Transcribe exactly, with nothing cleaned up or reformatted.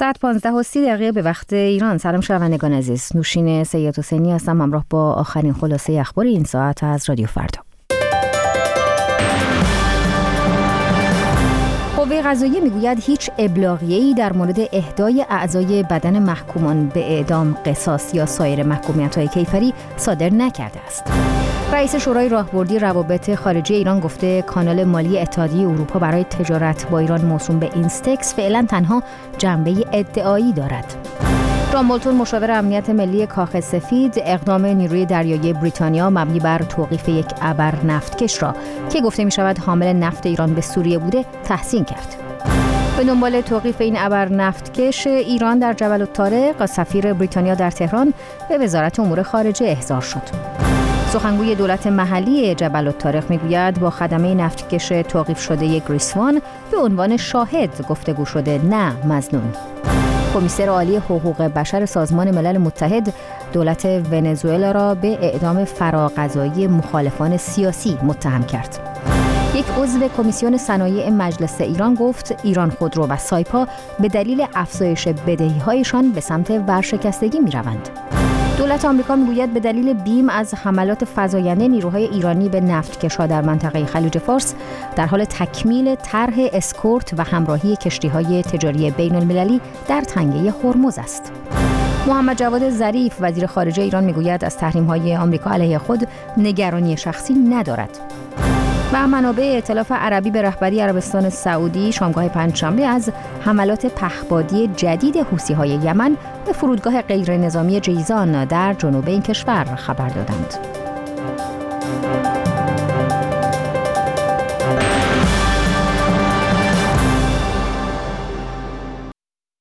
ساعت پانزده و سی دقیقه به وقت ایران. سلام شنوندگان عزیز، نوشین سید حسینی هستم همراه با آخرین خلاصه اخبار این ساعت از رادیو فردا. قوه قضاییه میگوید هیچ ابلاغیه‌ای در مورد اهدای اعضای بدن محکومان به اعدام، قصاص یا سایر محکومیت‌های کیفری صادر نکرده است. رئیس شورای راهبردی روابط خارجی ایران گفته کانال مالی اتحادیه اروپا برای تجارت با ایران موسوم به اینستکس فعلا تنها جنبه ادعایی دارد. جان بولتون مشاور امنیت ملی کاخ سفید اقدام نیروی دریایی بریتانیا مبنی بر توقیف یک ابر نفتکش را که گفته می شود حامل نفت ایران به سوریه بوده تحسین کرد. به دنبال توقیف این ابر نفتکش ایران در جبل الطارق، سفیر بریتانیا در تهران به وزارت امور خارجه احضار شد. سخنگوی دولت محلی جبل الطارق میگوید با خدمه نفتکش توقیف شده گریسوان به عنوان شاهد گفتگو شده، نه مظنون. کمیسر عالی حقوق بشر سازمان ملل متحد دولت ونزوئلا را به اعدام فراقضایی مخالفان سیاسی متهم کرد. یک عضو کمیسیون صنایع مجلس ایران گفت ایران خودرو و سایپا به دلیل افزایش بدهی‌هایشان به سمت ورشکستگی می‌روند. دولت آمریکا میگوید به دلیل بیم از حملات فزاینده نیروهای ایرانی به نفتکش‌ها در منطقه خلیج فارس در حال تکمیل طرح اسکورت و همراهی کشتی‌های تجاری بین‌المللی در تنگه هرمز است. محمد جواد ظریف وزیر خارجه ایران میگوید از تحریم‌های آمریکا علیه خود نگرانی شخصی ندارد. و منابع ائتلاف عربی به رهبری عربستان سعودی شامگاه پنجشنبه از حملات پهپادی جدید حوثی‌های یمن به فرودگاه غیر نظامی جیزان در جنوب این کشور خبر دادند.